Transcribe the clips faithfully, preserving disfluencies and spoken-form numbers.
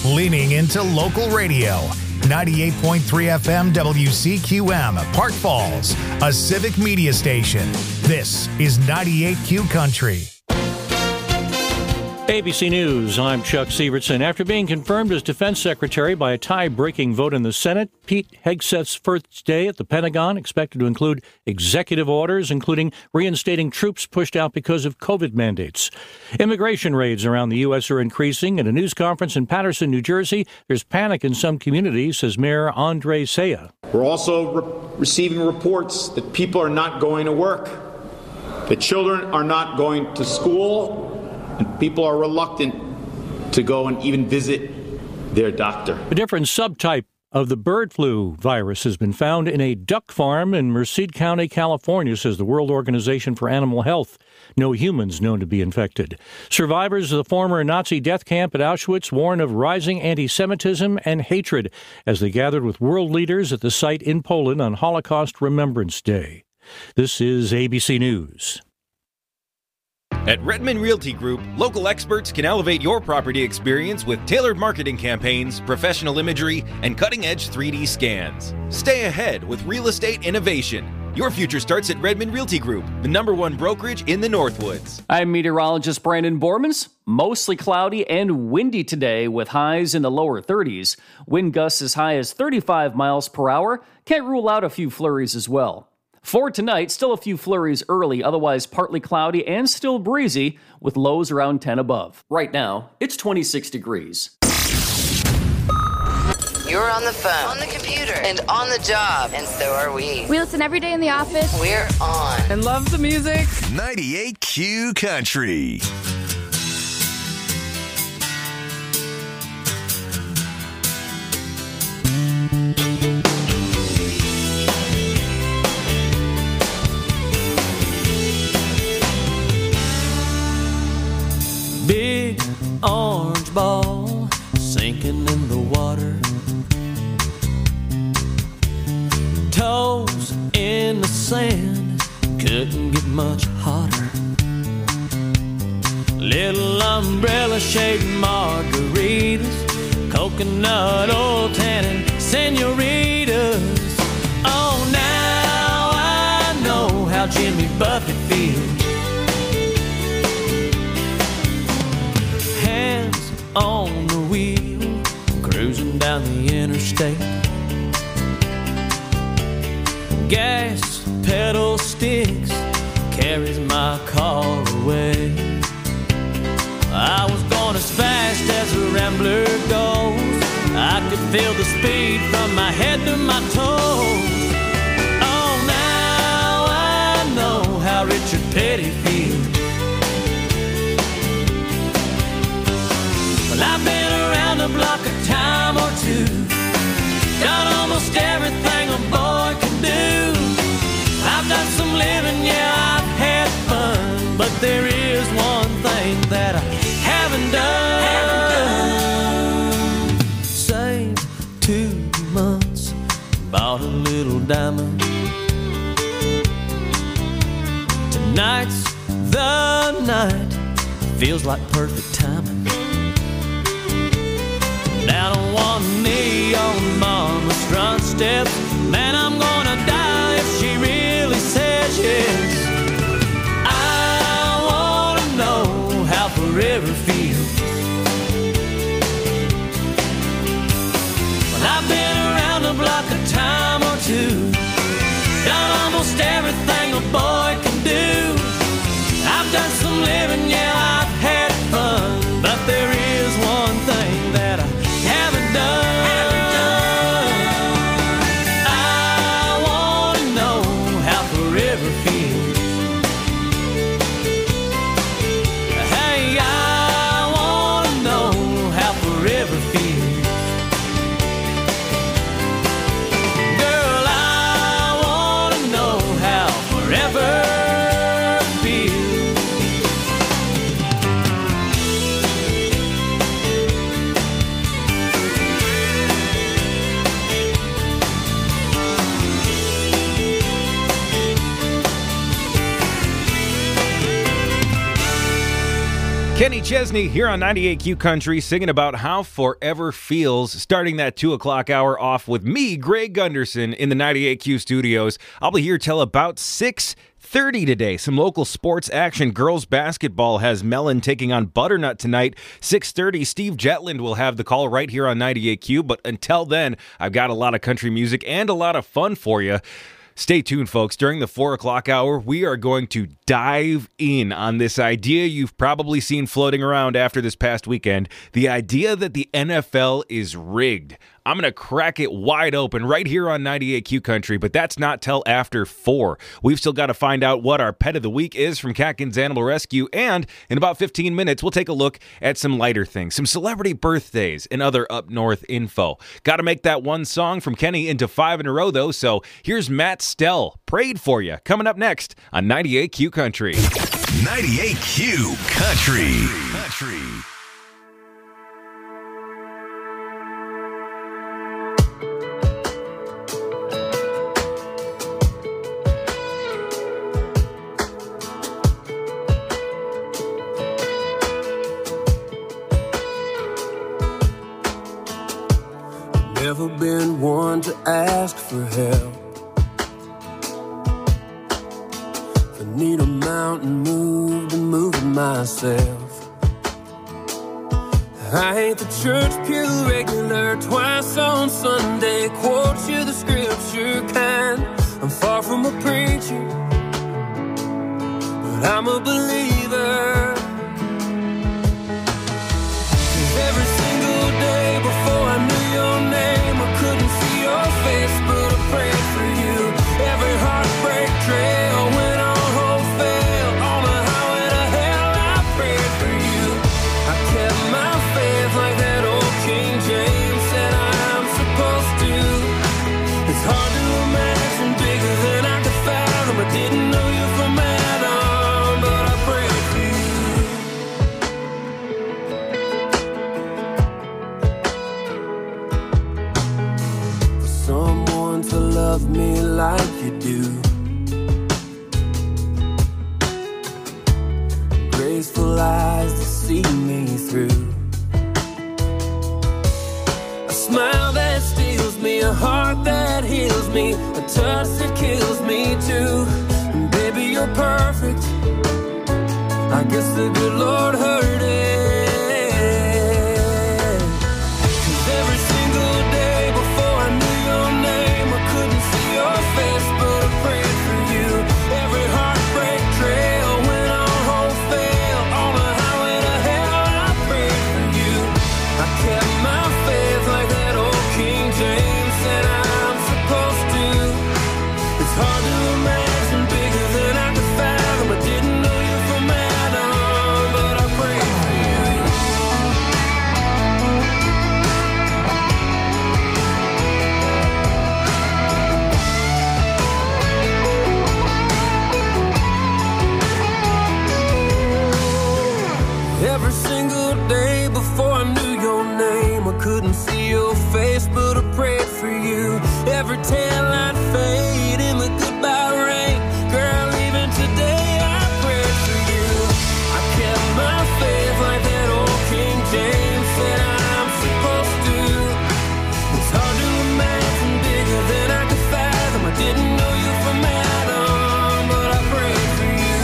leaning into local radio. ninety-eight point three F M W C Q M, Park Falls, a civic media station. This is ninety-eight Q Country. A B C News, I'm Chuck Sievertson. After being confirmed as defense secretary by a tie-breaking vote in the Senate, Pete Hegseth's first day at the Pentagon expected to include executive orders, including reinstating troops pushed out because of COVID mandates. Immigration raids around the U S are increasing. At a news conference in Paterson, New Jersey, there's panic in some communities, says Mayor Andre Saya. We're also re- receiving reports that people are not going to work, that children are not going to school, and people are reluctant to go and even visit their doctor. A different subtype of the bird flu virus has been found in a duck farm in Merced County, California, says the World Organization for Animal Health. No humans known to be infected. Survivors of the former Nazi death camp at Auschwitz warn of rising anti-Semitism and hatred as they gathered with world leaders at the site in Poland on Holocaust Remembrance Day. This is A B C News. At Redmond Realty Group, local experts can elevate your property experience with tailored marketing campaigns, professional imagery, and cutting-edge three D scans. Stay ahead with real estate innovation. Your future starts at Redmond Realty Group, the number one brokerage in the Northwoods. I'm meteorologist Brandon Bormans. Mostly cloudy and windy today with highs in the lower thirties. Wind gusts as high as thirty-five miles per hour. Can't rule out a few flurries as well. For tonight, still a few flurries early, otherwise partly cloudy and still breezy with lows around ten above. Right now, it's twenty-six degrees. You're on the phone, on the computer, and on the job, and so are we. We listen every day in the office. We're on. And love the music. ninety-eight Q Country. Big orange ball sinking in the water, toes in the sand, couldn't get much hotter. Little umbrella shaped margaritas, coconut oil tannin senoritas. Oh, now I know how Jimmy Buffett feels. On the wheel, cruising down the interstate. Gas pedal sticks, carries my car away. I was going as fast as a rambler goes. I could feel the speed from my head to my toes. Oh, now I know how Richard Petty feels. I've been around the block a time or two, done almost everything a boy can do. I've done some living, yeah, I've had fun, but there is one thing that I haven't done. Haven't done. Saved two months, bought a little diamond. Tonight's the night, feels like perfect timing. Down on one knee on mama's front steps, man, I'm gonna die if she really says yes. I wanna know how forever feels. Well, I've been around the block a time or two, done almost everything a boy can do. I've done some living, yeah, I've had fun, but there is one thing that I haven't done. Haven't done. Kenny Chesney here on ninety-eight Q Country singing about how forever feels, starting that two o'clock hour off with me, Greg Gunderson, in the ninety-eight Q studios. I'll be here till about six thirty today. Some local sports action. Girls basketball has Mellon taking on Butternut tonight. six thirty, Steve Jetland will have the call right here on ninety-eight Q, but until then, I've got a lot of country music and a lot of fun for you. Stay tuned, folks. During the four o'clock hour, we are going to dive in on this idea you've probably seen floating around after this past weekend, the idea that the N F L is rigged. I'm going to crack it wide open right here on ninety-eight Q Country, but that's not till after four. We've still got to find out what our pet of the week is from Catkins Animal Rescue, and in about fifteen minutes, we'll take a look at some lighter things, some celebrity birthdays and other up north info. Got to make that one song from Kenny into five in a row, though, so here's Matt Stell, Prayed For You, coming up next on ninety-eight Q Country. ninety-eight Q Country. Country. Never been one to ask for help. If I need a mountain moved, I'm moving myself. I ain't the church pew regular, twice on Sunday, quote you the scripture kind. I'm far from a preacher, but I'm a believer. 'Cause every single day before I knew your name, I couldn't see your face, but I prayed for you. Every heartbreak trail went on wholesale, on the highway to hell I prayed for you. I kept my faith like that old King James said I'm supposed to. It's hard to imagine bigger than I could fathom. I didn't know you from Adam, but I prayed for you. Someone to love me like you do, graceful eyes to see me through, a smile that steals me, a heart that heals me, a touch that kills me too. And baby, you're perfect. I guess the good Lord heard it. Every tail I'd fade in the goodbye rain. Girl, even today I prayed for you. I kept my faith like that old King James said I'm supposed to. It's hard to imagine bigger than I could fathom. I didn't know you from Adam, but I prayed for you.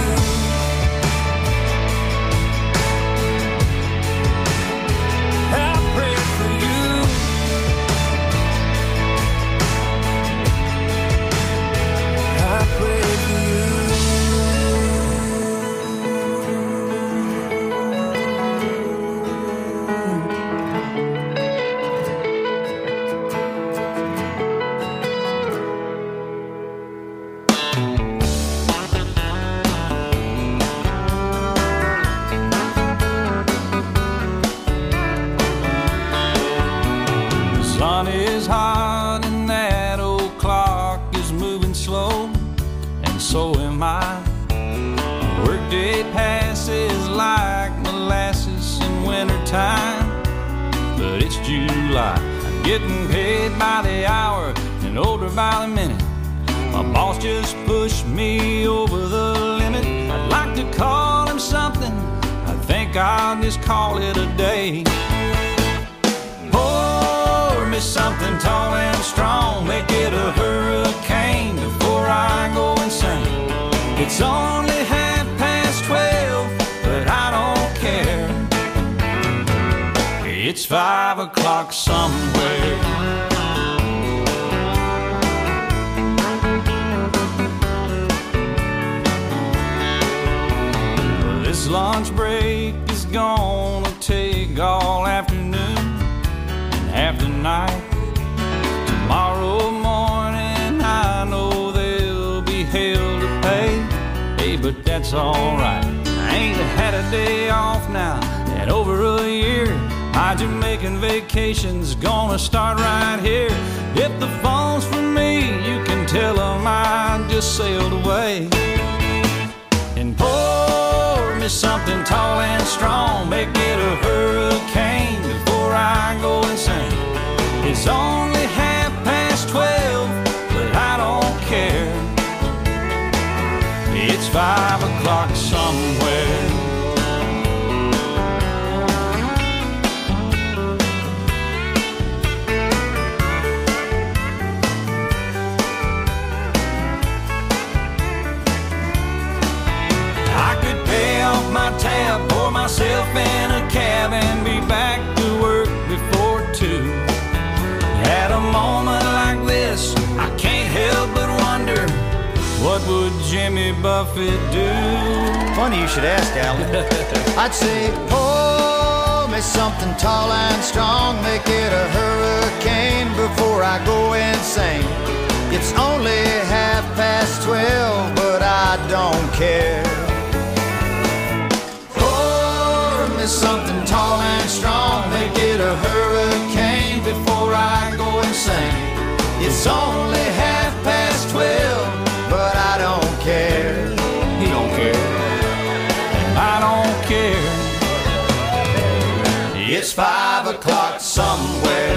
I prayed for you. Getting paid by the hour and older by the minute. My boss just pushed me over the limit. I'd like to call him something. I think think I'll just call it a day. Pour me something tall and strong, make it a hurricane before I go insane. It's only half past twelve, but I don't care. It's five o'clock somewhere. This lunch break is gonna take all afternoon and half the night. Tomorrow morning I know there'll be hell to pay. Hey, but that's alright. I ain't had a day off now in over a year. My Jamaican vacation's gonna start right here. If the phone's for me, you can tell them I just sailed away. And pour me something tall and strong, make it a hurricane before I go insane. It's only half past twelve, but I don't care. It's five o'clock somewhere. My tab, pour myself in a cab and be back to work before two. At a moment like this, I can't help but wonder, what would Jimmy Buffett do? Funny you should ask, Alan. I'd say, pour me something tall and strong, make it a hurricane before I go insane. It's only half past twelve, but I don't care. Something tall and strong, make it a hurricane before I go insane. It's only half past twelve, but I don't care. He don't care, and I don't care. It's five o'clock somewhere.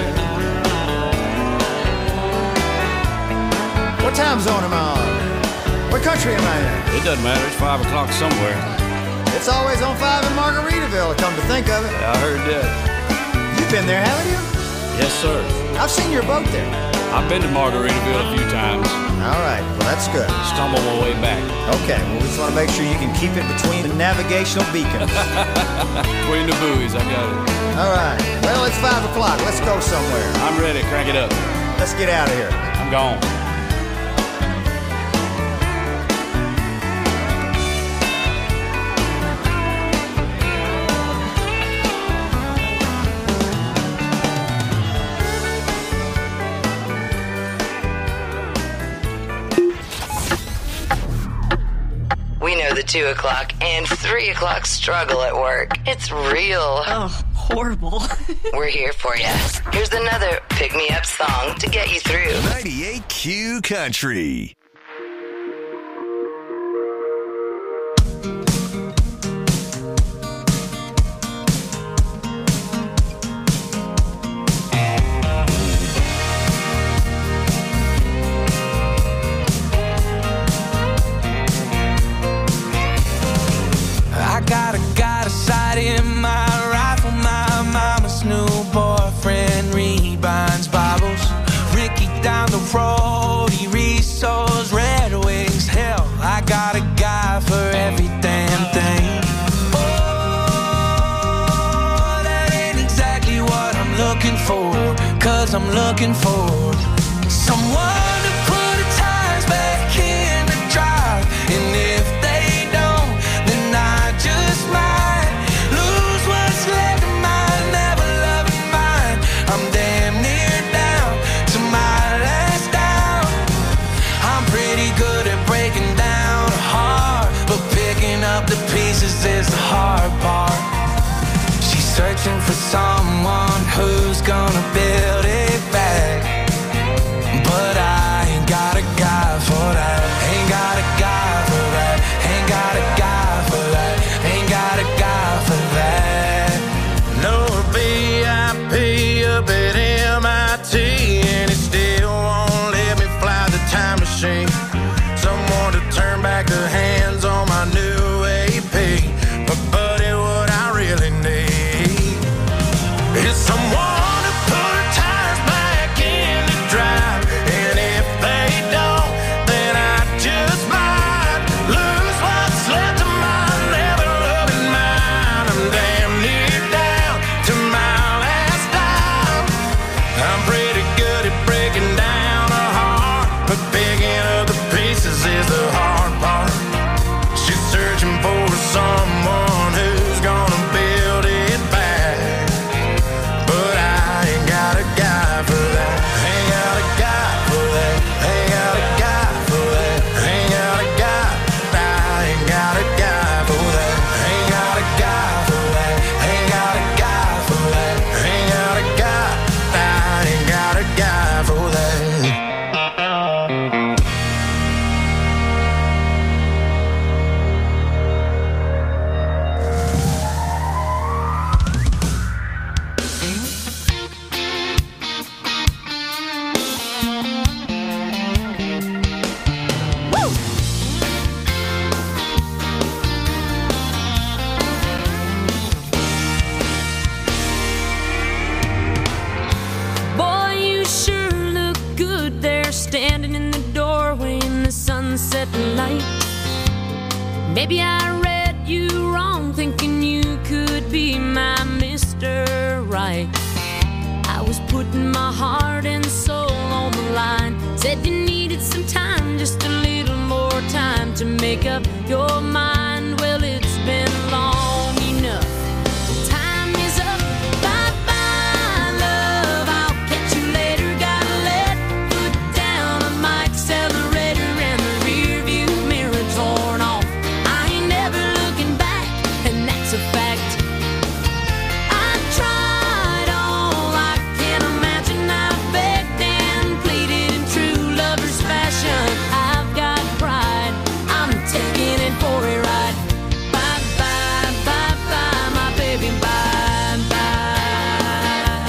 What time zone am I on? What country am I in? It doesn't matter, it's five o'clock somewhere. It's always on five in Margaritaville, come to think of it. Yeah, I heard that. You've been there, haven't you? Yes, sir. I've seen your boat there. I've been to Margaritaville a few times. All right, well, that's good. Stumbled my way back. Okay, well, we just want to make sure you can keep it between the navigational beacons. Between the buoys, I got it. All right, well, it's five o'clock. Let's go somewhere. I'm ready. Crank it up. Let's get out of here. I'm gone. The two o'clock and three o'clock struggle at work. It's real. Oh, horrible. We're here for you. Here's another pick-me-up song to get you through. ninety-eight Q Country. Road, he reads those Red Wings. Hell, I got a guy for every damn thing. Oh, that ain't exactly what I'm looking for. Cause I'm looking for someone to put the tires back in the drive. And if they don't, then I just might lose what's left of my never loving mind. I'm damn near down to my the pieces is the hard part. She's searching for someone who's gonna build it back. But I ain't got a guy for that. Ain't got a guy for that. Ain't got a guy for that. Ain't got a guy for that. No B I P up at M I T, and it still won't let me fly the time machine. Someone to turn back the hands on my new A P. But buddy, what I really sunset light. Maybe I read you wrong, thinking you could be my Mister Right. I was putting my heart and soul on the line. Said you needed some time, just a little more time to make up your mind. Well, it's been long enough. Time is up. Bye-bye, love. I'll catch you later. Gotta let foot down on my accelerator and the rear view mirror torn off. I ain't never looking back, and that's a fact. I tried all I can imagine. I begged and pleaded in true lover's fashion. I've got pride. I'm taking it for a ride. Bye bye, bye bye, my baby, bye bye.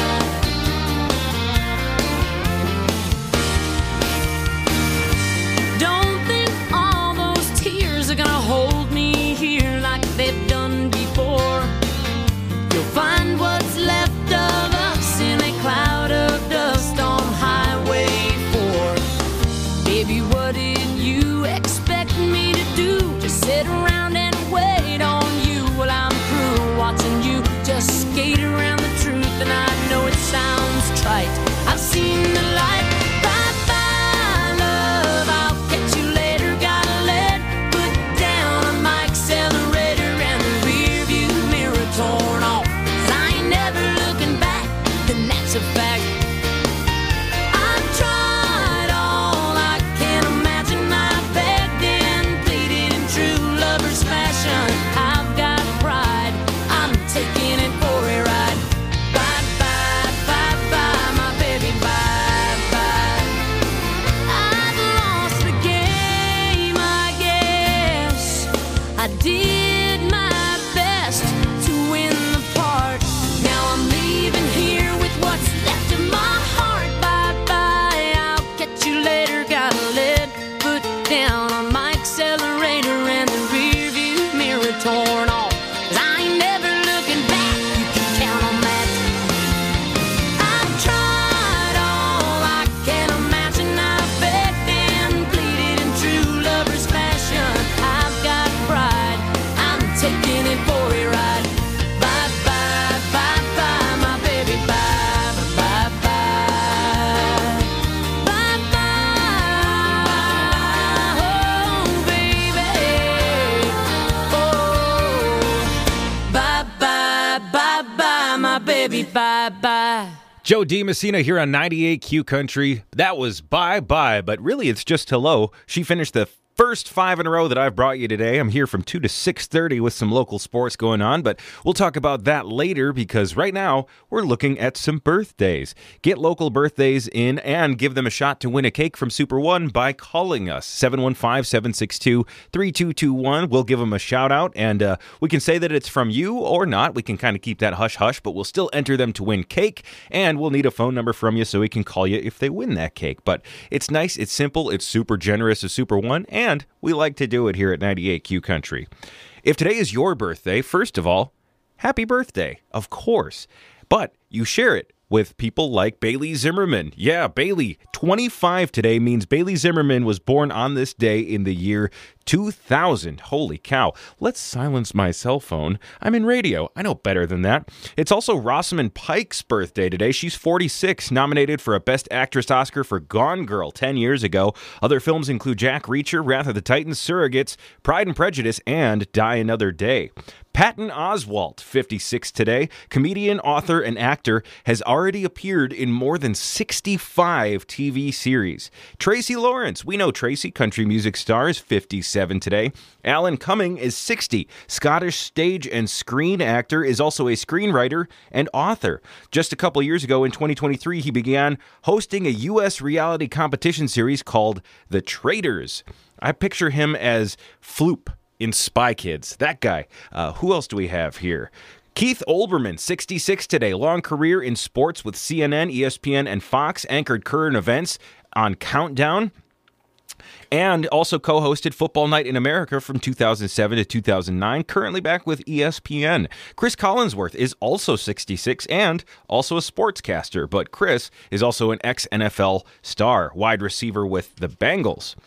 Don't think all those tears are gonna hold me here like they've done before. You'll find what's left of us in a cloud of dust on Highway four. Baby, what did you expect me to do? Just sit around and wait on you while I'm through watching you just skate around the truth. And I know it sounds trite, I've seen the light. Bye bye, love, I'll catch you later. Gotta let foot down on my accelerator and the rear view mirror torn off. 'Cause I ain't never looking back, and that's a fact. I've tried all I can imagine. I begged and pleaded in true lover's fashion. I've got pride. I'm taking it for a ride. Bye bye, bye bye, my baby, bye bye. I've lost the game, I guess. I did my best to win the part. Now I'm leaving here with what's left of my heart. Bye bye, I'll catch you later. Gotta let foot down on my accelerator and the rear view mirror torn off. 'Cause I ain't never looking back, you can count on that. I've tried all I can imagine. I begged and pleaded in true lover's fashion. I've got pride. I'm taking it for a ride. Bye bye, bye bye, my baby, bye bye bye. Bye bye, oh baby, oh. Bye bye, bye bye, my baby, bye bye. Joe DiMessina here on ninety-eight Q Country. That was Bye Bye, but really it's just hello. She finished the first five in a row that I've brought you today. I'm here from two to six thirty with some local sports going on, but we'll talk about that later because right now we're looking at some birthdays. Get local birthdays in and give them a shot to win a cake from Super One by calling us. seven one five, seven six two, three two two one. We'll give them a shout out and uh, we can say that it's from you or not. We can kind of keep that hush-hush, but we'll still enter them to win cake and we'll need a phone number from you so we can call you if they win that cake. But it's nice, it's simple, it's super generous of Super One, and we like to do it here at ninety-eight Q Country. If today is your birthday, first of all, happy birthday, of course. But you share it with people like Bailey Zimmerman. Yeah, Bailey, twenty-five today means Bailey Zimmerman was born on this day in the year two thousand. Holy cow. Let's silence my cell phone. I'm in radio. I know better than that. It's also Rosamund Pike's birthday today. She's forty-six, nominated for a Best Actress Oscar for Gone Girl ten years ago. Other films include Jack Reacher, Wrath of the Titans, Surrogates, Pride and Prejudice, and Die Another Day. Patton Oswalt, fifty-six today, comedian, author, and actor, has already appeared in more than sixty-five T V series. Tracy Lawrence, we know Tracy, country music star, is fifty-seven today. Alan Cumming is sixty. Scottish stage and screen actor, is also a screenwriter and author. Just a couple years ago, in twenty twenty-three, he began hosting a U S reality competition series called The Traitors. I picture him as Floop in Spy Kids. That guy. Uh, who else do we have here? Keith Olbermann, sixty-six today. Long career in sports with C N N, E S P N, and Fox. Anchored current events on Countdown. And also co-hosted Football Night in America from two thousand seven to two thousand nine. Currently back with E S P N. Chris Collinsworth is also sixty-six and also a sportscaster. But Chris is also an ex-N F L star. Wide receiver with the Bengals.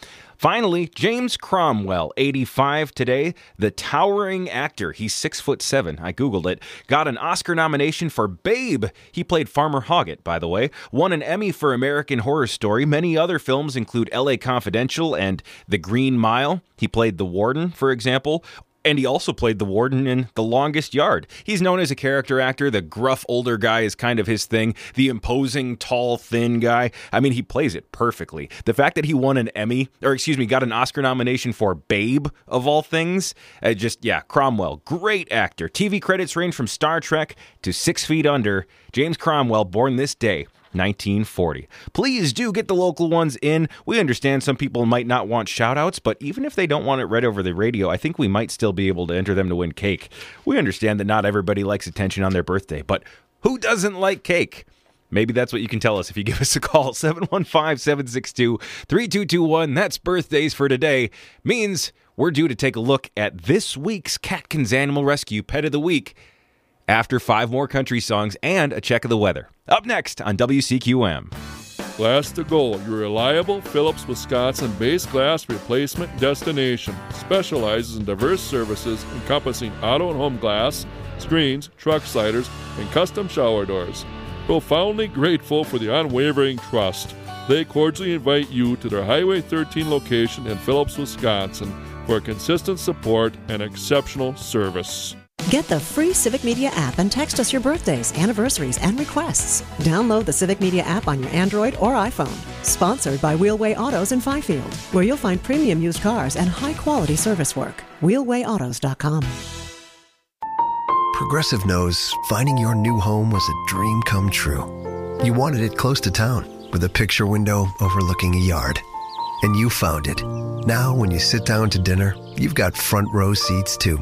Finally, James Cromwell, eighty-five today, the towering actor. He's six foot seven. I Googled it. Got an Oscar nomination for Babe. He played Farmer Hoggett, by the way. Won an Emmy for American Horror Story. Many other films include L A Confidential and The Green Mile. He played the warden, for example. And he also played the warden in The Longest Yard. He's known as a character actor. The gruff older guy is kind of his thing. The imposing, tall, thin guy. I mean, he plays it perfectly. The fact that he won an Emmy, or excuse me, got an Oscar nomination for Babe, of all things, uh, just, yeah, Cromwell, great actor. T V credits range from Star Trek to Six Feet Under. James Cromwell, born this day, nineteen forty. Please do get the local ones in. We understand some people might not want shout-outs, but even if they don't want it read over the radio, I think we might still be able to enter them to win cake. We understand that not everybody likes attention on their birthday, but who doesn't like cake? Maybe that's what you can tell us if you give us a call. seven one five, seven six two, three two two one. That's birthdays for today. Means we're due to take a look at this week's Catkins Animal Rescue Pet of the Week after five more country songs and a check of the weather. Up next on W C Q M. Glass to Go, your reliable Phillips, Wisconsin-based glass replacement destination. Specializes in diverse services encompassing auto and home glass, screens, truck sliders, and custom shower doors. Profoundly grateful for the unwavering trust, they cordially invite you to their Highway thirteen location in Phillips, Wisconsin for consistent support and exceptional service. Get the free Civic Media app and text us your birthdays, anniversaries, and requests. Download the Civic Media app on your Android or iPhone. Sponsored by Wheelway Autos in Fifield, where you'll find premium used cars and high-quality service work. wheelway autos dot com. Progressive knows finding your new home was a dream come true. You wanted it close to town, with a picture window overlooking a yard. And you found it. Now, when you sit down to dinner, you've got front row seats too.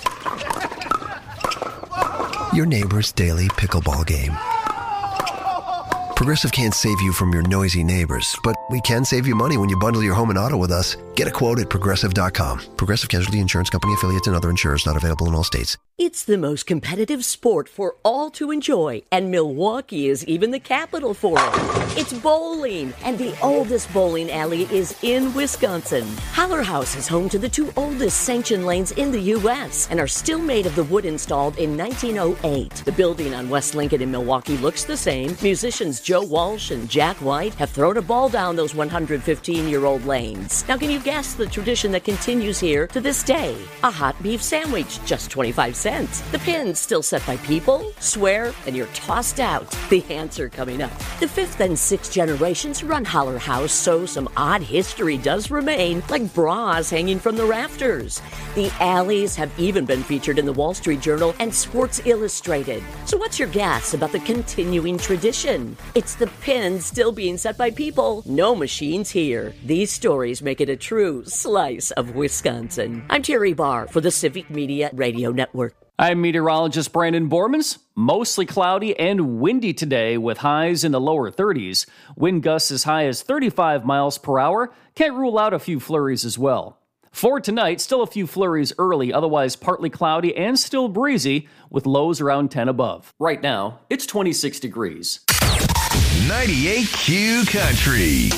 Your neighbor's daily pickleball game. Progressive can't save you from your noisy neighbors, but we can save you money when you bundle your home and auto with us. Get a quote at Progressive dot com. Progressive Casualty Insurance Company affiliates and other insurers not available in all states. It's the most competitive sport for all to enjoy, and Milwaukee is even the capital for it. It's bowling, and the oldest bowling alley is in Wisconsin. Holler House is home to the two oldest sanctioned lanes in the U S and are still made of the wood installed in nineteen oh eight. The building on West Lincoln in Milwaukee looks the same. Musicians Joe Walsh and Jack White have thrown a ball down those one hundred fifteen-year-old lanes. Now, can you guess the tradition that continues here to this day? A hot beef sandwich, just twenty-five cents. The pins still set by people, swear, and you're tossed out. The answer coming up. The fifth and sixth generations run Holler House, so some odd history does remain, like bras hanging from the rafters. The alleys have even been featured in the Wall Street Journal and Sports Illustrated. So what's your guess about the continuing tradition? It's the pins still being set by people, no machines here. These stories make it a true slice of Wisconsin. I'm Terry Barr for the Civic Media Radio Network. I'm meteorologist Brandon Bormans. Mostly cloudy and windy today with highs in the lower thirties. Wind gusts as high as thirty-five miles per hour. Can't rule out a few flurries as well. For tonight, still a few flurries early, otherwise partly cloudy and still breezy with lows around ten above. Right now, it's twenty-six degrees. ninety-eight Q Country.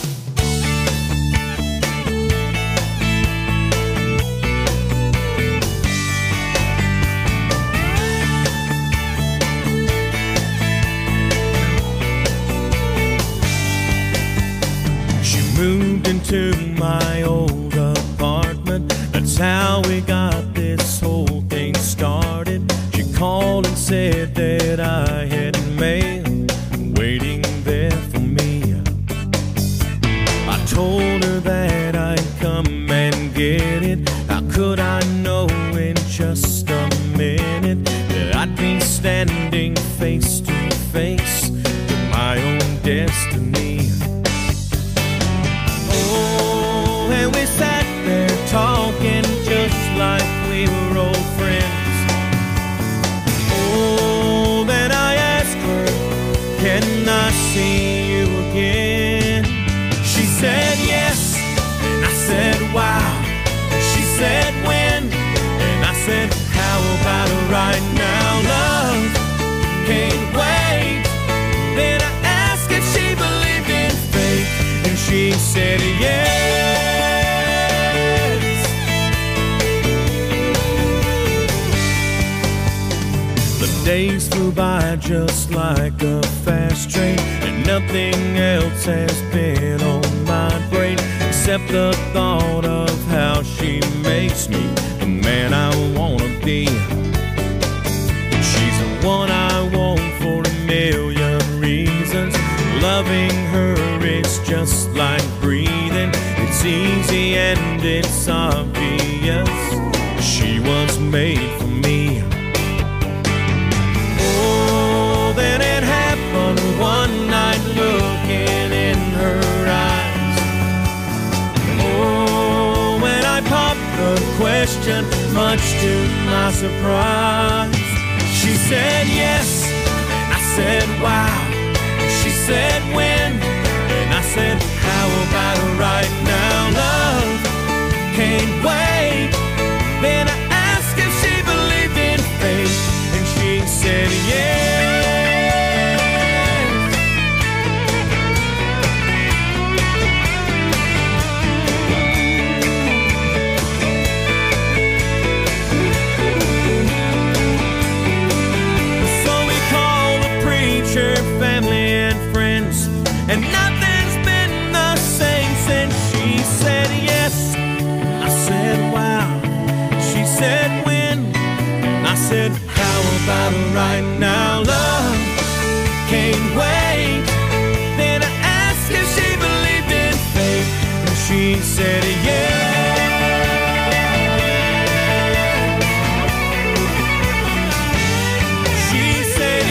Moved into my old apartment. That's how we got this whole thing started. She called and said that I had mail waiting there for me. I told her that I'd come and get it. How could I know in just a minute that I'd be standing face to face with my own destiny? And we sat there talking just like we were old friends. Oh, then I asked her, can I see you again? She said yes, and I said wow. She said when, and I said how about right now? Love can't wait. Then I asked if she believed in fate, and she said yeah. days flew by just like a fast train, and nothing else has been on my brain except the thought of how she makes me the man I wanna be. She's the one I want for a million reasons. Loving her is just like breathing. It's easy and it's obvious. She was made for me. Oh, then it happened one night, looking in her eyes. Oh, when I popped the question, much to my surprise, she said yes, and I said wow. She said when, and I said how about right now? Love can't wait. Then I asked if she believed in fate, and she said yes. So we called the preacher, family and friends, and nothing's been the same since. She said yes, I said wow. She said when, I said how about right now? Love can't wait. Then I asked if she believed in fate, and she said yes. She said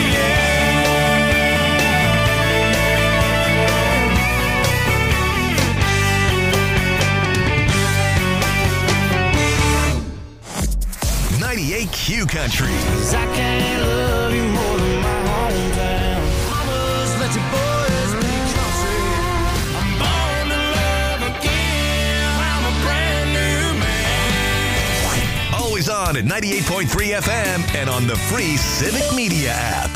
ninety-eight Q Country. Cause I can't love you more than my hometown. Mamas, let your boys be country. I'm born to love again. I'm a brand new man. Always on at ninety-eight point three F M and on the free Civic Media app.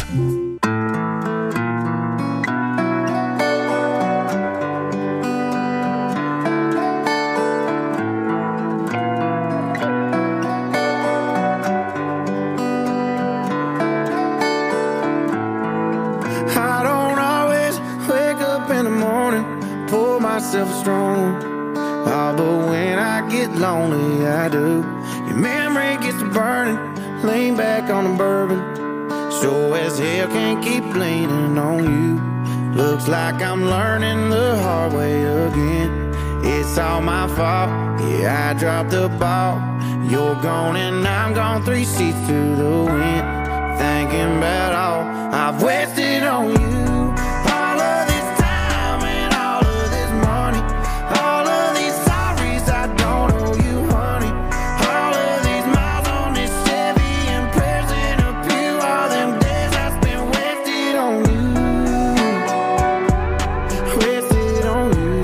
I don't always wake up in the morning, pour myself a strong. Oh, but when I get lonely, I do. Your memory gets to burning, lean back on the bourbon. Sure as hell can't keep leaning on you. Looks like I'm learning the hard way again. It's all my fault, yeah, I dropped the ball. You're gone and I'm gone, three seats to the wind. Thinking about all I've wasted on you. All of this time and all of this money. All of these sorries I don't owe you, honey. All of these miles on this Chevy and prayers in a pew. All them days I spent wasted on you. Wasted on you.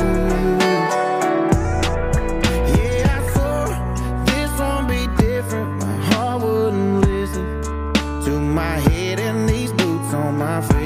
Yeah, I swore this won't be different. My heart wouldn't listen to my head and these boots on my feet.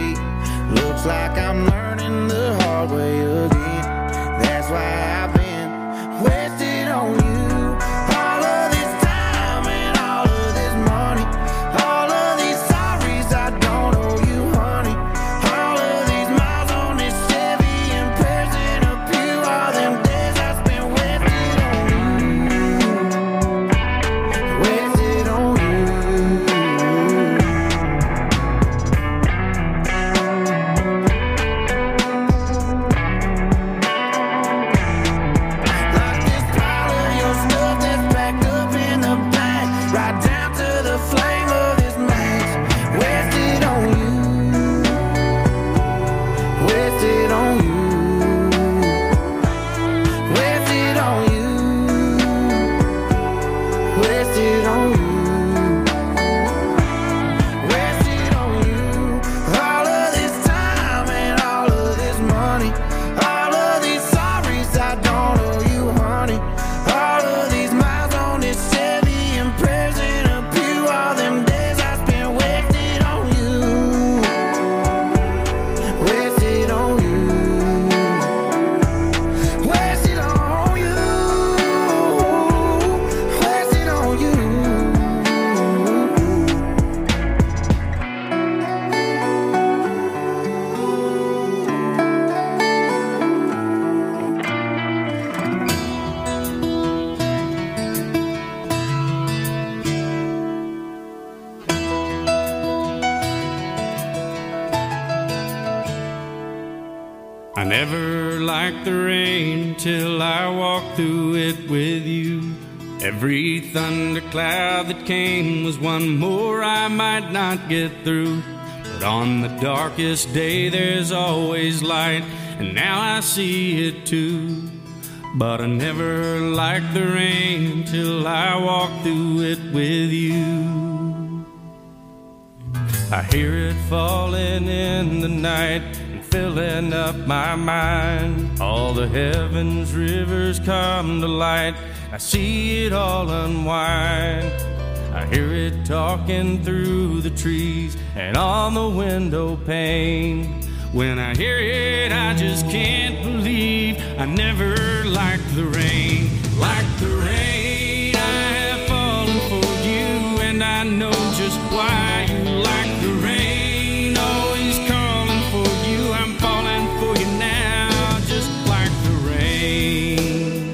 I never liked the rain till I walked through it with you. Every thundercloud that came was one more I might not get through. But on the darkest day there's always light, and now I see it too. But I never liked the rain till I walked through it with you. I hear it falling in the night, filling up my mind. All the heavens rivers come to light. I see it all unwind. I hear it talking through the trees and on the window pane. When I hear it, I just can't believe I never liked the rain. Like the rain, I have fallen for you, and I know just why you like the rain. Always calling for you, I'm falling for you now, just like the rain.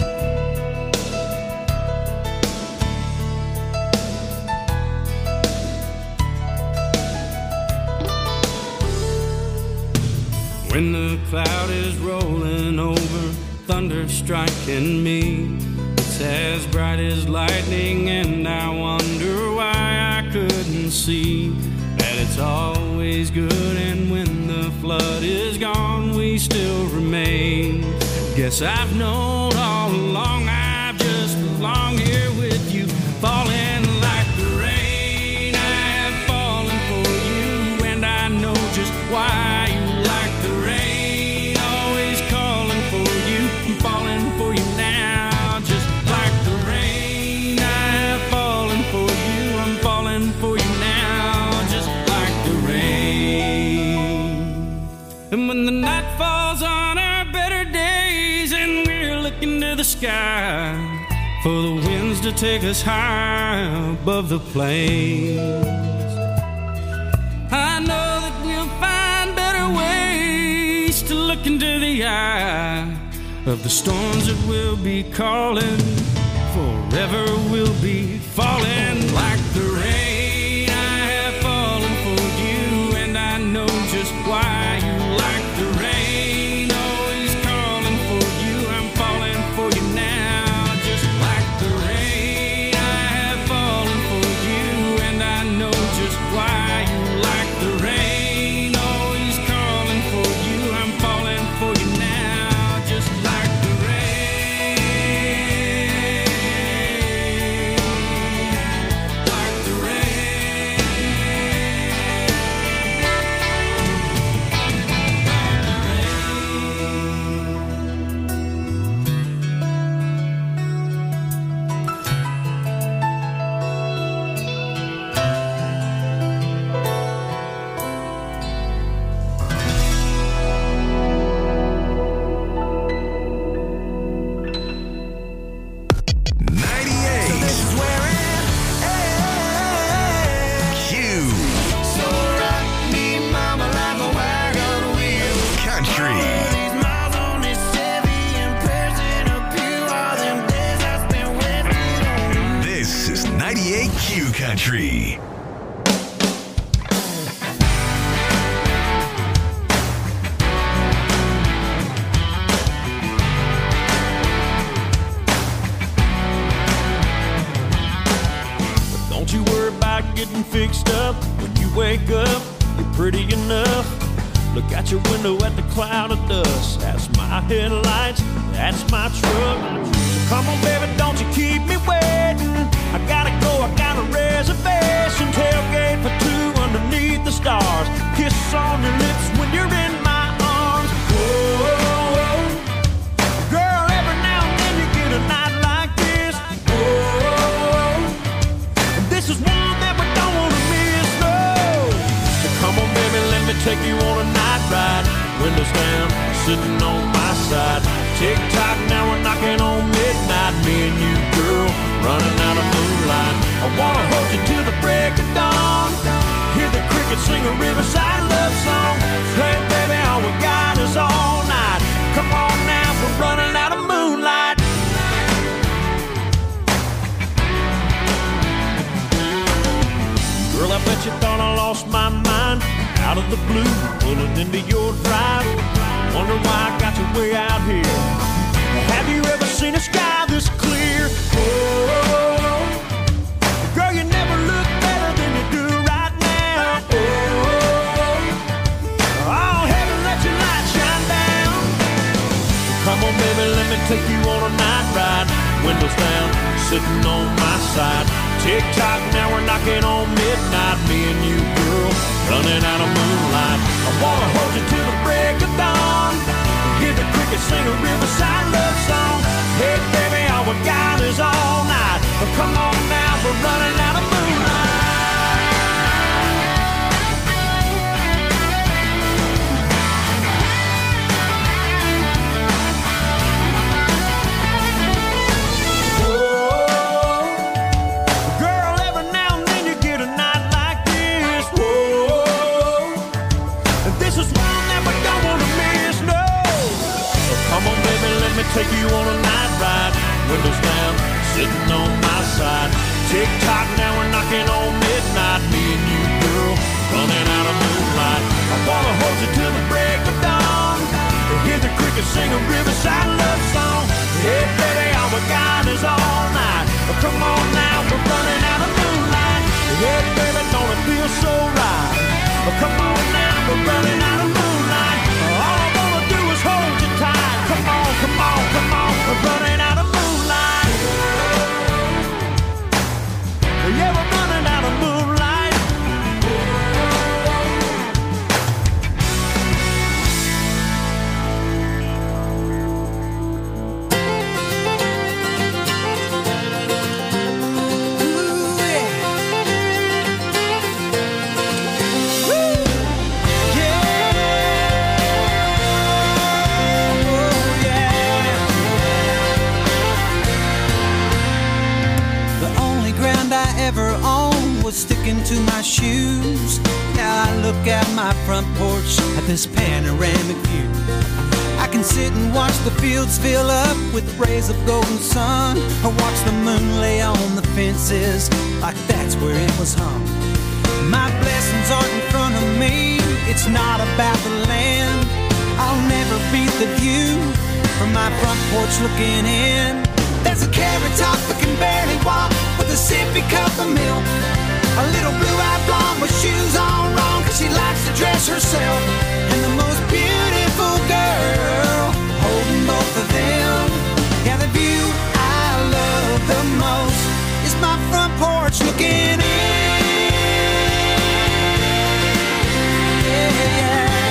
When the cloud is rolling over, thunder striking me, it's as bright as lightning, and I wonder why I couldn't see that it's always good, and when the flood is gone, we still remain. Guess I've known all along I've just belonged here with you, falling like the rain. I have fallen for you, and I know just why you like the rain. Always calling for you, I'm falling for you now, just like the rain. I have fallen for you, I'm falling for you now, just like the rain. And when the night falls on our better days and we're looking to the sky for the winds to take us high above the plains, I know that we'll find better ways to look into the eye of the storms that will be calling. Forever we'll be falling like the rain. I have fallen for you, and I know just why you like the rain. Always calling for you, I'm falling for you now, just like the rain. I have fallen for you, and I know just why you like the rain. Always calling for you, I'm falling for you now, just like the rain. Like the rain. ninety-eight Q Country. Don't you worry about getting fixed up. When you wake up, you're pretty enough. Look out your window at the cloud of dust. That's my headlights, that's my truck. So come on, baby, don't you keep me waiting. I gotta go, I got a reservation. Tailgate for two underneath the stars. Kiss on your lips when you're in my arms. Whoa, girl, every now and then you get a night like this. Whoa, and this is one that we don't wanna miss, no. So come on, baby, let me take you on a night ride. Windows down, sitting on my side. Tick-tock, now we're knocking on midnight. Me and you, girl, running out of moonlight. I wanna hold you till the break of dawn. Hear the crickets sing a riverside love song. Hey, baby, all we got is all night. Come on now, we're running out of moonlight. Girl, I bet you thought I lost my mind. Out of the blue, pulling into your drive. Wonder why I me take you on a night ride. Windows down, sitting on my side. Tick-tock, now we're knocking on midnight. Me and you, girl, running out of moonlight. I wanna hold you till the break of dawn. Hear the crickets sing a riverside love song. Hey, baby, all we got is all night. But come on now, we're running out of moonlight. Take you on a night ride, windows down, sitting on my side. Tick-tock, now we're knocking on midnight. Me and you, girl, running out of moonlight. I wanna hold you till the break of dawn. Hear the crickets sing a riverside love song. Hey, baby, all we got is all night. But come on now, we're running out of moonlight. Hey, baby, don't it feel so right? But come on now, we're running out of moonlight. All I wanna do is hold you tight. Come on, come on, come on, we're running out of moonlight. Yeah, we're running out of moonlight. Ooh, yeah. Woo. Ever owned was sticking to my shoes. Now I look out my front porch at this panoramic view. I can sit and watch the fields fill up with rays of golden sun, or watch the moon lay on the fences like that's where it was hung. My blessings aren't in front of me, it's not about the land. I'll never beat the view from my front porch looking in. There's a carrot top that can barely walk with a sippy cup of milk. A little blue-eyed blonde with shoes on wrong, cause she likes to dress herself. And the most beautiful girl holding both of them. Yeah, the view I love the most is my front porch looking in. Yeah,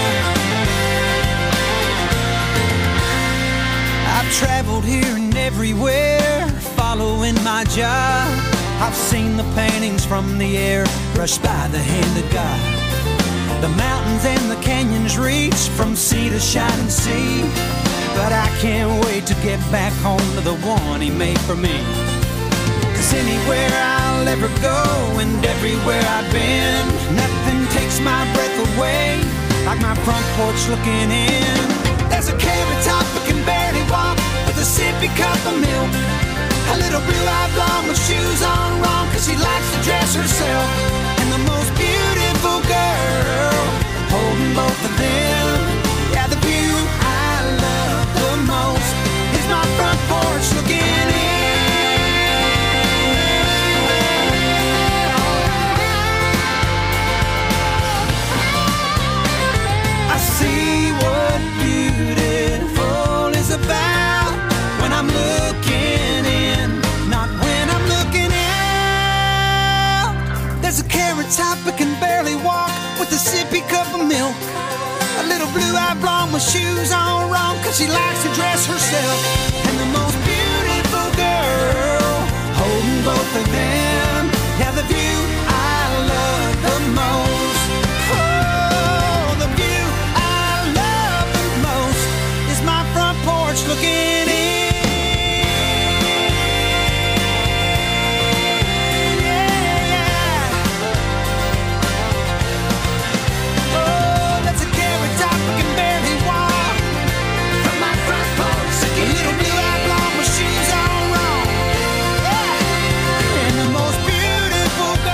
yeah. I've traveled here and everywhere, following my job. I've seen the paintings from the air, brushed by the hand of God. The mountains and the canyons reach from sea to shining sea. But I can't wait to get back home to the one he made for me. Cause anywhere I'll ever go and everywhere I've been, nothing takes my breath away like my front porch looking in. There's a carrot top that can barely walk with a sippy cup of milk. A little blue-eyed blonde with shoes on wrong, cause she likes to dress herself. And the most beautiful girl holding both of them. Yeah, the view I love the most is my front porch looking in. I see what beautiful is about when I'm looking in, not when I'm looking out. There's a carrot top that can barely walk with a sippy cup of milk. A little blue-eyed blonde with shoes on wrong, cause she likes to dress herself. And the most beautiful girl holding both of them. Yeah, the view I love the most. Oh, the view I love the most is my front porch looking in. Beautiful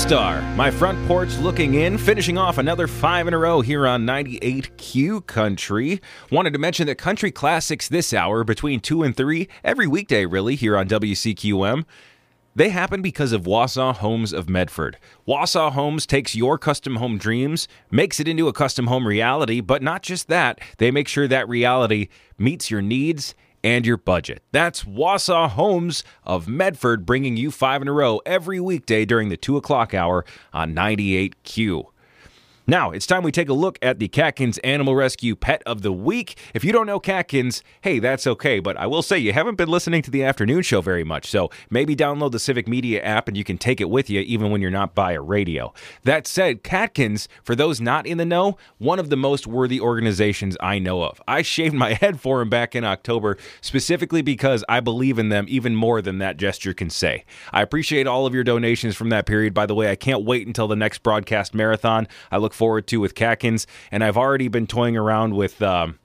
Star, My Front Porch Looking In, finishing off another five in a row here on ninety-eight Q Country. Wanted to mention that Country Classics this hour, between two and three, every weekday really, here on W C Q M, they happen because of Wausau Homes of Medford. Wausau Homes takes your custom home dreams, makes it into a custom home reality, but not just that, they make sure that reality meets your needs and your budget. That's Wausau Homes of Medford, bringing you five in a row every weekday during the two o'clock hour on ninety-eight Q. Now, it's time we take a look at the Catkins Animal Rescue Pet of the Week. If you don't know Catkins, hey, that's okay, but I will say you haven't been listening to the afternoon show very much, so maybe download the Civic Media app and you can take it with you even when you're not by a radio. That said, Catkins, for those not in the know, one of the most worthy organizations I know of. I shaved my head for them back in October, specifically because I believe in them even more than that gesture can say. I appreciate all of your donations from that period. By the way, I can't wait until the next broadcast marathon I look forward to with Catkins, and I've already been toying around with, um,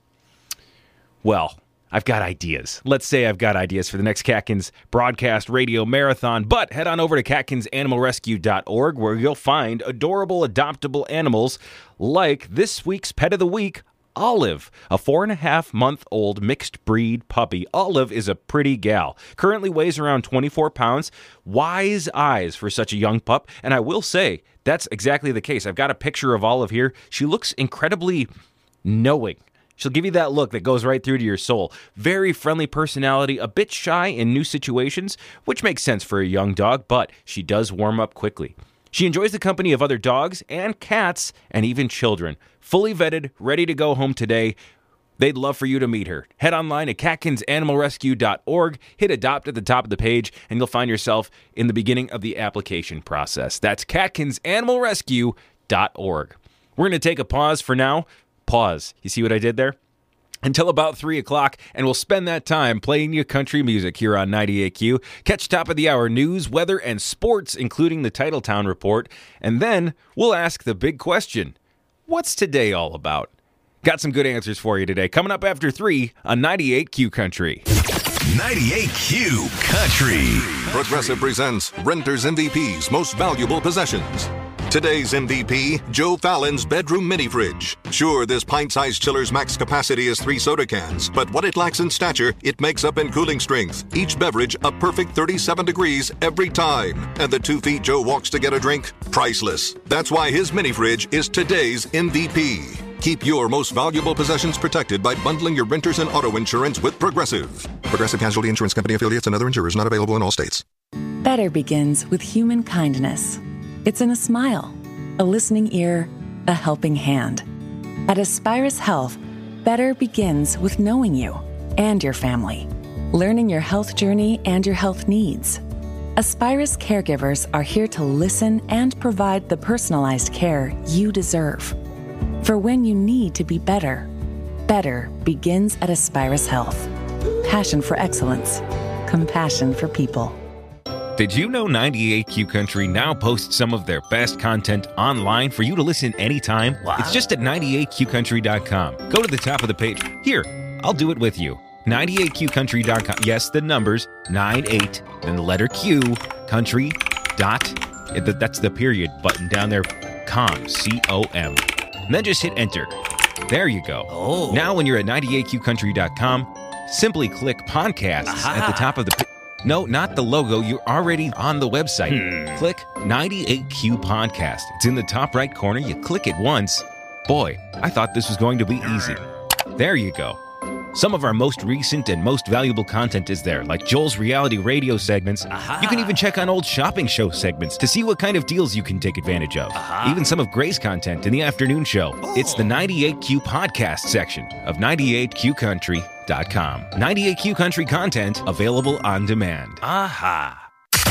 well, I've got ideas. Let's say I've got ideas for the next Catkins broadcast radio marathon, but head on over to catkins animal rescue dot org where you'll find adorable adoptable animals like this week's Pet of the Week, Olive, a four and a half month old mixed breed puppy. Olive is a pretty gal. Currently weighs around twenty-four pounds. Wise eyes for such a young pup. And I will say, that's exactly the case. I've got a picture of Olive here. She looks incredibly knowing. She'll give you that look that goes right through to your soul. Very friendly personality, a bit shy in new situations, which makes sense for a young dog, but she does warm up quickly. She enjoys the company of other dogs and cats and even children. Fully vetted, ready to go home today. They'd love for you to meet her. Head online at catkins animal rescue dot org, hit adopt at the top of the page, and you'll find yourself in the beginning of the application process. That's catkins animal rescue dot org. We're going to take a pause for now. Pause. You see what I did there? Until about three o'clock, and we'll spend that time playing you country music here on ninety-eight Q. Catch top of the hour news, weather, and sports, including the Titletown Report. And then we'll ask the big question, what's today all about? Got some good answers for you today. Coming up after three on ninety-eight Q Country. ninety-eight Q Country. Progressive presents Renter's M V P's Most Valuable Possessions. Today's M V P, Joe Fallon's bedroom mini fridge. Sure, this pint-sized chiller's max capacity is three soda cans, but what it lacks in stature, it makes up in cooling strength. Each beverage a perfect thirty-seven degrees every time. And the two feet Joe walks to get a drink? Priceless. That's why his mini fridge is today's M V P. Keep your most valuable possessions protected by bundling your renters and auto insurance with Progressive. Progressive Casualty Insurance Company affiliates and other insurers not available in all states. Better begins with human kindness. It's in a smile, a listening ear, a helping hand. At Aspirus Health, better begins with knowing you and your family, learning your health journey and your health needs. Aspirus caregivers are here to listen and provide the personalized care you deserve. For when you need to be better, better begins at Aspirus Health. Passion for excellence, compassion for people. Did you know ninety-eight Q Country now posts some of their best content online for you to listen anytime? Wow. It's just at ninety-eight q country dot com. Go to the top of the page. Here, I'll do it with you. ninety-eight q country dot com. Yes, the numbers, ninety-eight, then the letter Q, country, dot, that's the period button down there, com, C O M. And then just hit enter. There you go. Oh. Now when you're at ninety-eight q country dot com, simply click podcasts Aha. at the top of the page. No, not the logo. You're already on the website. Hmm. Click ninety-eight Q Podcast. It's in the top right corner. You click it once. Boy, I thought this was going to be easy. There you go. Some of our most recent and most valuable content is there, like Joel's reality radio segments. Aha. You can even check on old shopping show segments to see what kind of deals you can take advantage of. Aha. Even some of Gray's content in the afternoon show. Oh. It's the ninety-eight Q Podcast section of ninety-eight q country dot com. ninety-eight Q Country content available on demand. Aha.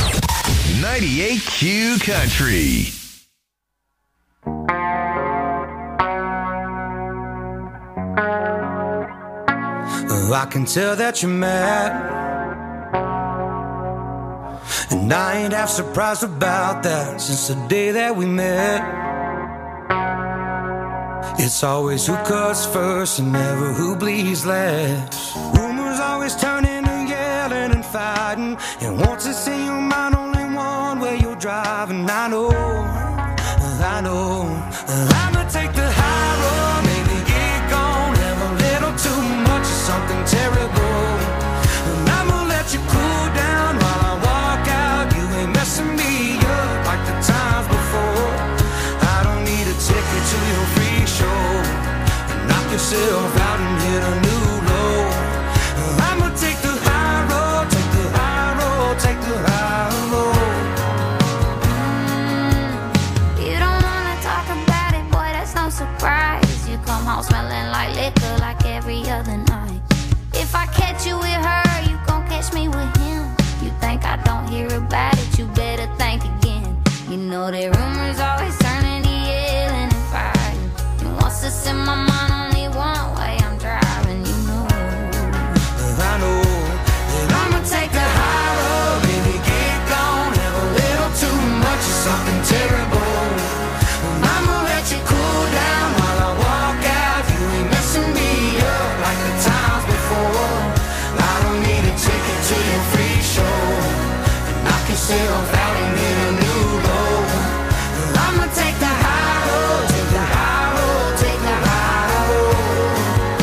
ninety-eight Q Country. I can tell that you're mad, and I ain't half surprised about that since the day that we met. It's always who cuts first and never who bleeds last. Rumors always turning to yelling and fighting, and once it's in your mind, only one way you're driving. I know I know I'ma take the high road, maybe get gone, have a little too much of something terrible. And I'ma let you cool down while I walk out. You ain't messing me up like the times before. I don't need a ticket to your free show. Knock yourself out and hit a new low. I'ma take the high road, take the high road, take the high road. Mm, you don't wanna talk about it, boy, that's no surprise. You come home smelling like liquor like every other night. If I catch you with her, you gon' catch me with him. You think I don't hear about it, you better think again. You know that rumors always turn into yelling and fighting. And once it's in my mind, only one way I'm driving, you know. I know that I'ma take the high road, baby, get gone, have a little too much of something terrible. And I'ma let you cool down while I walk out. You ain't messing me up like the times before. I don't need a ticket to your free show. Knock yourself out and hit a new low. I'ma take the high road, take the high road, take the high road.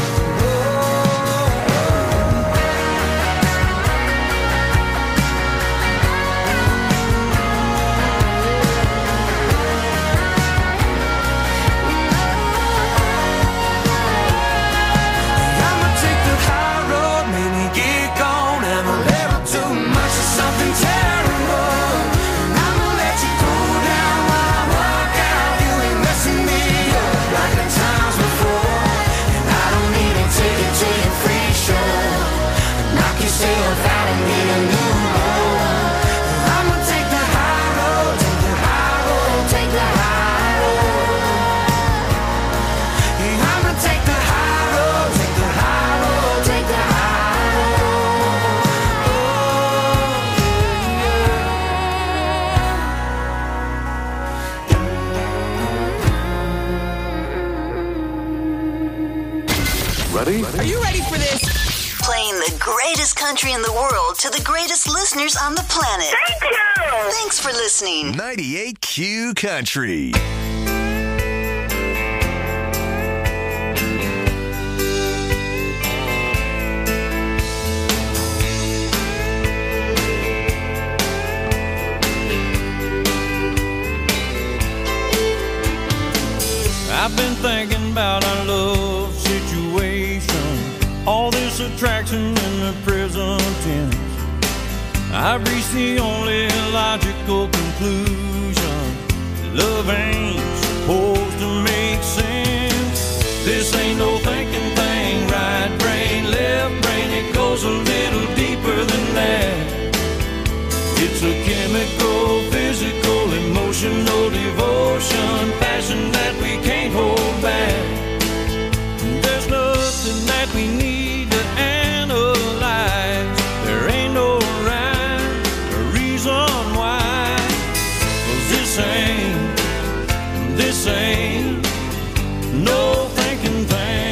I'ma take the high road, maybe get gone, have a little too much of something terrible. And I'ma let you cool down while I walk out. You ain't messing me up like the times before. And I don't need a ticket to your free show. Knock yourself out and hit a new low. I'ma take the high road, take the high road, take the high road. Yeah, I'ma take the high road, take the high road, take the high Ready? Are you ready for this? Playing the greatest country in the world to the greatest listeners on the planet. Thank you! Thanks for listening. ninety-eight Q Country. I've been thinking about our love situation, all this attraction in the present tense. I've reached the only logical conclusion: love ain't supposed to make sense. This ain't no thinking thing, right brain, left brain, it goes a little deeper than that. It's a chemical, physical, emotional devotion, passion that we can't hold back. There's nothing that we need to analyze. There ain't no rhyme or reason why. 'Cause this ain't, this ain't no thinking thing.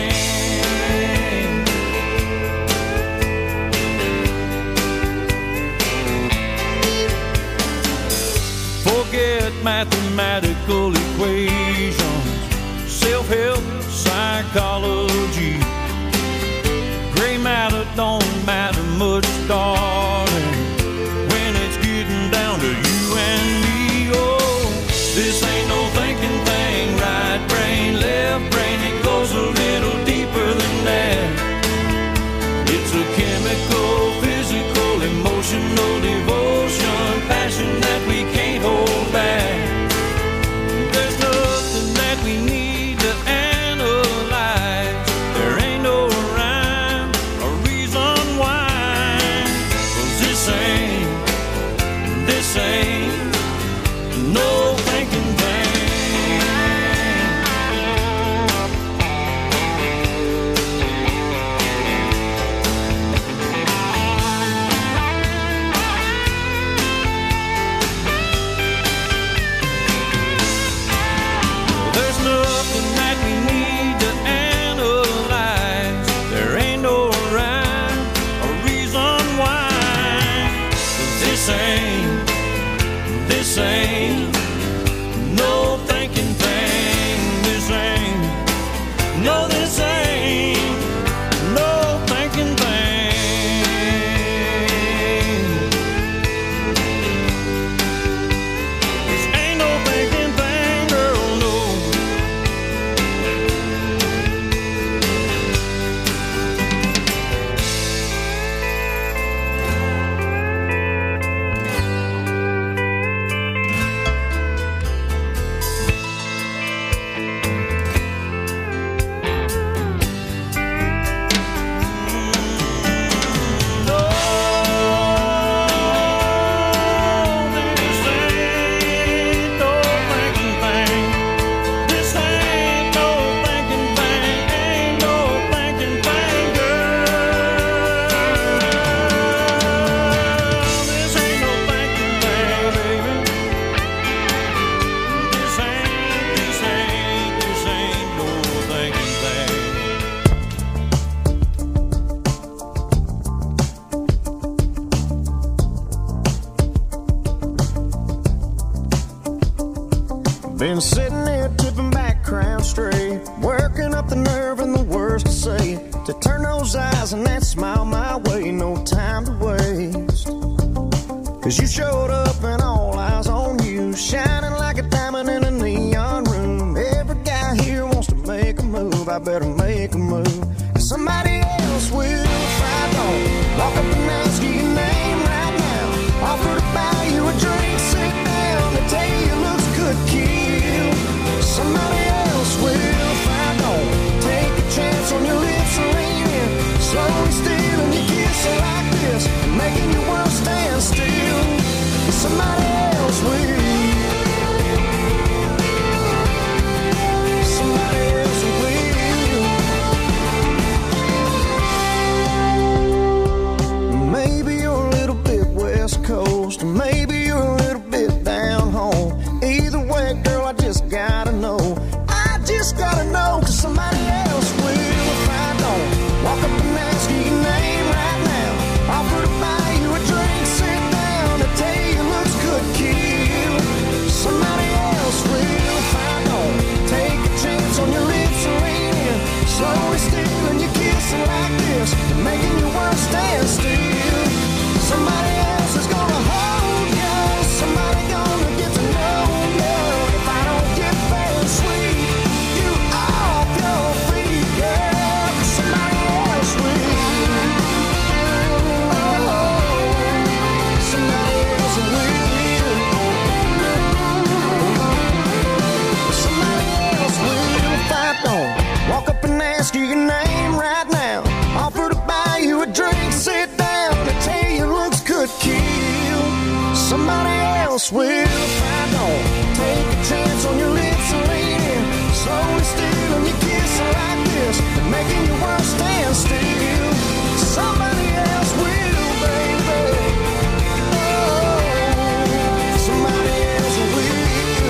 Forget mathematical equations, self-help, psychology. Gray matter don't matter much, darling, when it's getting down to you and me. Oh, this ain't no thinking thing, right brain, left brain, it goes a little deeper than that. It's a chemical, physical, emotional devotion, passion that we can't hold back. There's nothing that we need to analyze. words to say to turn those eyes and that smile my way. No time to waste, 'cause you showed up and all eyes on you, shining like a diamond in a neon room. Every guy here wants to make a move. I better make a move, 'cause somebody else will if I don't. Walk up and ask you your name right now. Offer to buy you a drink, sit down. They tell you your looks could kill. Somebody else will if I don't. Take a chance on your lips and lean in, slowly stealing your kiss like this, making your world stand still. Somebody else will. Somebody else will. Maybe you're a little bit West Coast, maybe you're a little bit down home. Either way, girl, I just gotta know. I just gotta know, 'cause somebody else will if I don't. Walk up and ask you your name right now. Offer to buy you a drink, sit down. To tell you your looks could kill. Somebody else will if I don't. Take a chance on your lips and lean in, slowly stealing your kissing like this, making your world stand still. Somebody else is gonna hold you. Somebody gonna get to know you. If I don't get very sweet, you off your feet, girl. 'Cause somebody else will. Oh, somebody else will. Somebody else will if I don't. Walk up and ask you your name right now. Offer to buy you a drink, sit down. To tell you looks could kill. Somebody else will if I don't. Take a chance on your lips and lean in, slowly stealing your kiss like this, making your world stand still. Somebody else will, baby. Oh, somebody else will.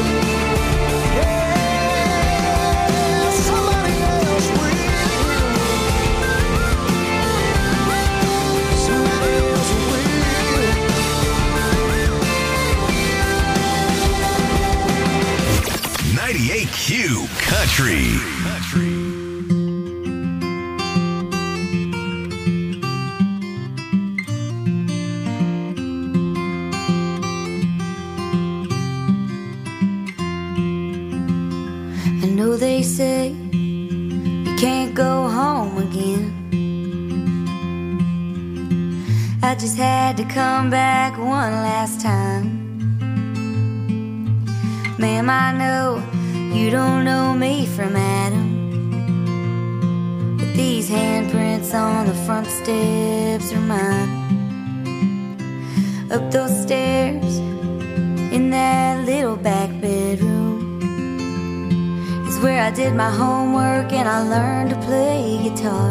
Yeah, somebody else will. Somebody else will. ninety-eight Q Country. I know they say you can't go home again. I just had to come back one last time. Ma'am, I know you don't know me from Adam, but these handprints on the front steps are mine. Up those stairs in that little back bedroom is where I did my homework and I learned to play guitar.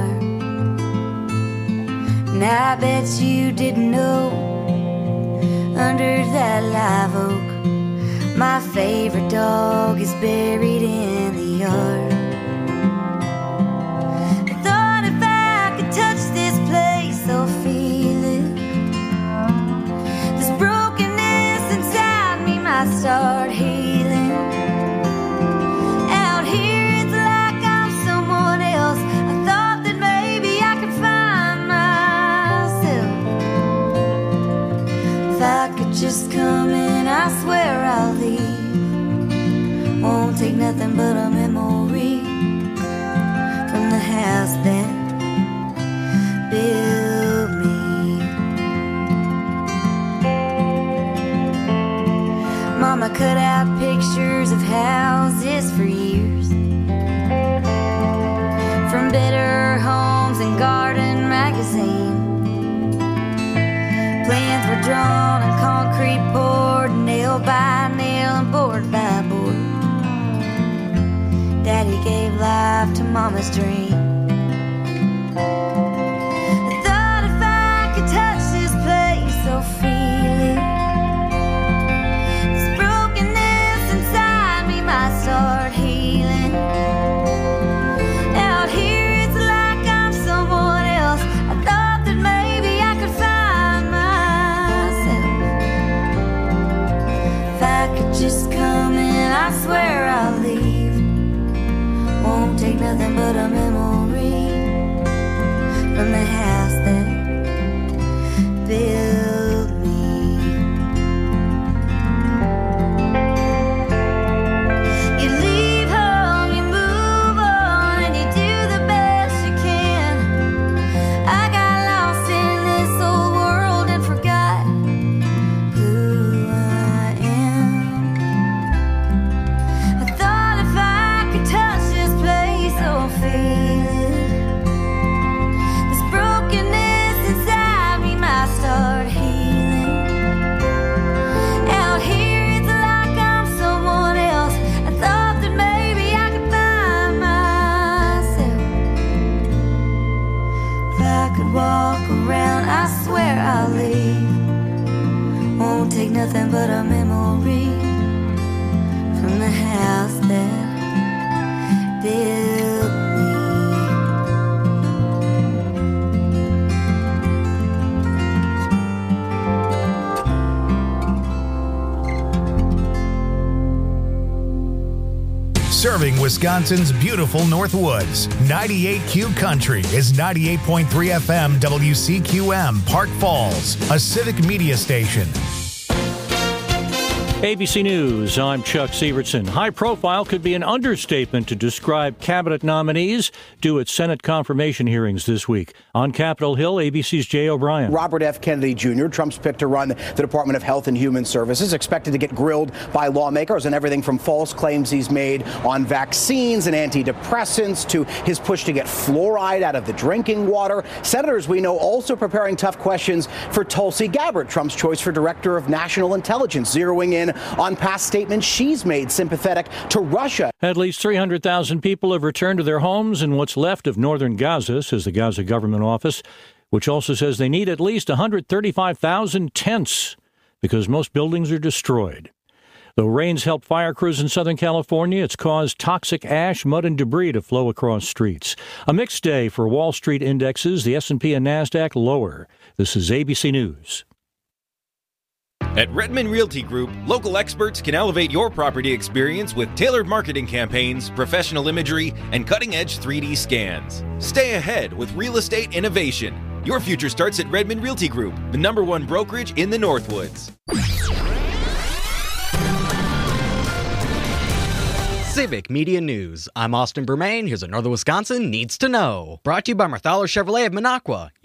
And I bet you didn't know, under that live oak, my favorite dog is buried in the yard. I thought if I could touch this place or feel it, this brokenness inside me might start healing. Out here it's like I'm someone else. I thought that maybe I could find myself. If I could just come in, I swear I'll leave. Won't take nothing but a memory from the house that built me. Mama cut out pictures of houses for years, from Better Homes and Garden Magazine. Plans were drawn and concrete poured, nail by nail and board by board. Daddy gave life to Mama's dream. I thought if I could touch this place or feel it, this brokenness inside me might start healing. Out here it's like I'm someone else. I thought that maybe I could find myself. If I could just come in, I swear I'll leave. Won't take nothing but a memory Wisconsin's beautiful Northwoods. ninety-eight Q Country is ninety-eight point three F M W C Q M Park Falls, a civic media station. A B C News, I'm Chuck Sievertson. High profile could be an understatement to describe cabinet nominees due at Senate confirmation hearings this week. On Capitol Hill, A B C's Jay O'Brien. Robert F. Kennedy Junior, Trump's pick to run the Department of Health and Human Services, expected to get grilled by lawmakers on everything from false claims he's made on vaccines and antidepressants to his push to get fluoride out of the drinking water. Senators, we know, also preparing tough questions for Tulsi Gabbard, Trump's choice for Director of National Intelligence, zeroing in on past statements she's made sympathetic to Russia. At least three hundred thousand people have returned to their homes in what's left of northern Gaza, says the Gaza government office, which also says they need at least one hundred thirty-five thousand tents because most buildings are destroyed. Though rains helped fire crews in Southern California, it's caused toxic ash, mud, and debris to flow across streets. A mixed day for Wall Street indexes, the S and P and NASDAQ lower. This is A B C News. At Redmond Realty Group, local experts can elevate your property experience with tailored marketing campaigns, professional imagery, and cutting-edge three D scans. Stay ahead with real estate innovation. Your future starts at Redmond Realty Group, the number one brokerage in the Northwoods. Civic Media News. I'm Austin Bermain. Here's what Northern Wisconsin needs to know. Brought to you by Marthaler Chevrolet of Minocqua.